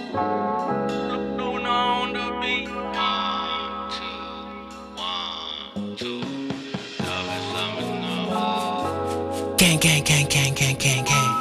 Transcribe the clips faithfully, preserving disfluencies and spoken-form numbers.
On the beat. One, two, one, two. Love is something new. Gang, gang, gang, gang, gang, gang, gang.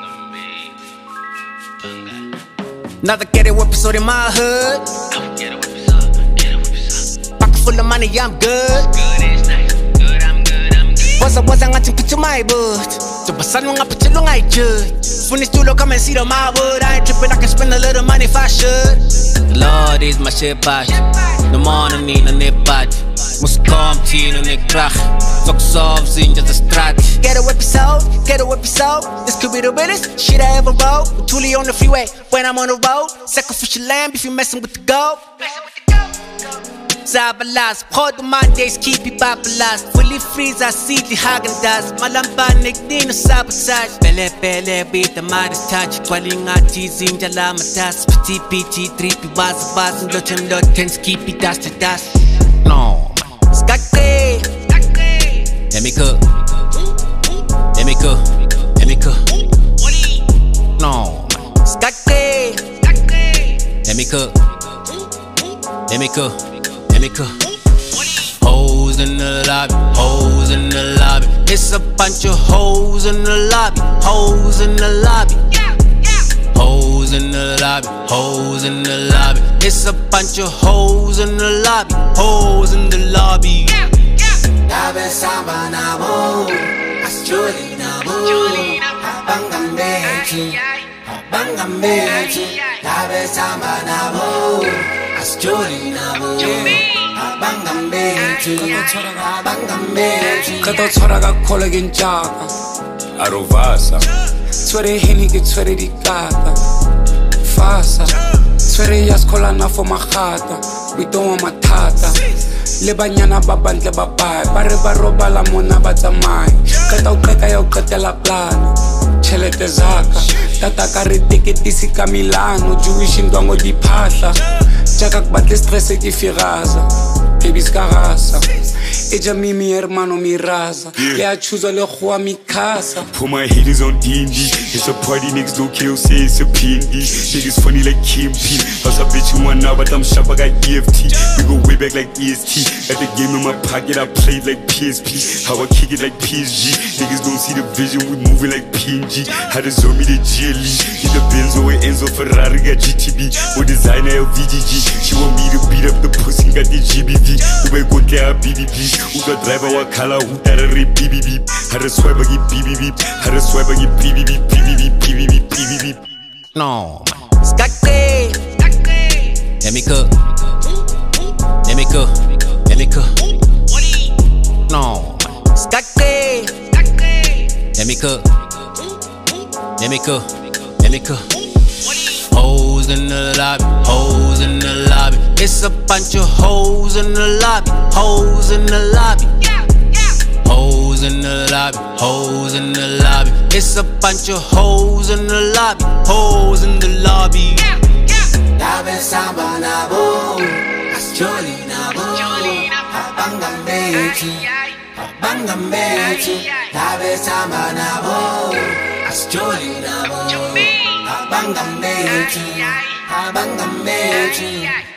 Another ghetto episode in my hood. I'm ghetto episode, ghetto episode. Pocket full of money, yeah, I'm good. Good is nice, good, I'm good, I'm good. Waza waza ngathi mpithu my boot. Jobasana ngaphithelo ngayijud. Funa istulo, come and see the my wood. I ain't tripping, I can spend a little money if I should. The Lord is my shepherd. No money need no nipad. Must come teen on the crack. Socks off, zinja the strat. Ghetto episode, ghetto episode. This could be the realest shit I ever wrote. With Tuli on the freeway when I'm on the road. Sacrificial lamb if you messing with the goat. Zabalaz, hold my days, keep it babalaz. Fully freeze, I see the Hagendas. Malamba Nickdino sabotage. Bele bele beat the mighty touch. Calling out zinja la matas. P T P three P was buzz and dot and dot tens keep it dust to dust. No, Skake. Let me cook. Let me cook. Let me cook. No, Skake. Let me cook. Let me cook. Let me cook. Hoes in the lobby, hoes in the lobby. It's a bunch of hoes in the lobby, hoes in the lobby. Hoes in the lobby, hoes in the lobby. It's a bunch of hoes in the lobby, hoes in the lobby. Dabe samba nabo, asjoli nabo, habanga mechi, habanga mechi. Dabe samba nabo, asjoli nabo, habanga mechi, habanga mechi. Kato charaga kolagin jaga, Arovasa, twere hini ke twere di kata, fasa, twere yas kola na fo magata, bito wa matata. Le banyana ba bantle ba bai, ba re ba roba la mona ba tsamai. Kata o qeta ya o qetela plana, tšhelete zaka. Tata ka re teketisi ka Milano, Jewish ndwango di phahla. Jaka ke batle stress ke firaza, baby ska rasa. Eja mimi hermano mi raza, le a chuza le khwa mi casa. put my haters on D and D. It's a party, niggas don't kill, say it's a P and D. Niggas funny like Kim P. How's a bitch you want now, but I'm sharp, I got E F T. We go way back like E S T. Got the game in my pocket, I played like P S P. How I kick it like P S G. Niggas don't see the vision, we moving like P N G. How the zombie, the G L E. In the Benzo, with Enzo Ferrari, got G T B. With designer L V G G. She want me to beat up the pussy, got the G B V. Ube go get a B B B. Uga driver wa kala, who got a rip B B B. How the swipe, I get B B B. How the swipe, I get B B B, B B B, B B B, B B B. No, Skake. Let me cook. Let me cook. Let me cook. No, Skake. Let me cook. Let me cook. Let me cook. Hoes in the lobby, hoes in the lobby. It's a bunch of hoes in the lobby, hoes in the lobby. Hoes in the lobby, hoes in the lobby. It's a bunch of hoes in the lobby, hoes in the lobby. Dabe samba nabo, asjoli nabo, habanga mechi, habanga mechi. Dabe samba nabo, asjoli nabo, habanga mechi, habanga mechi.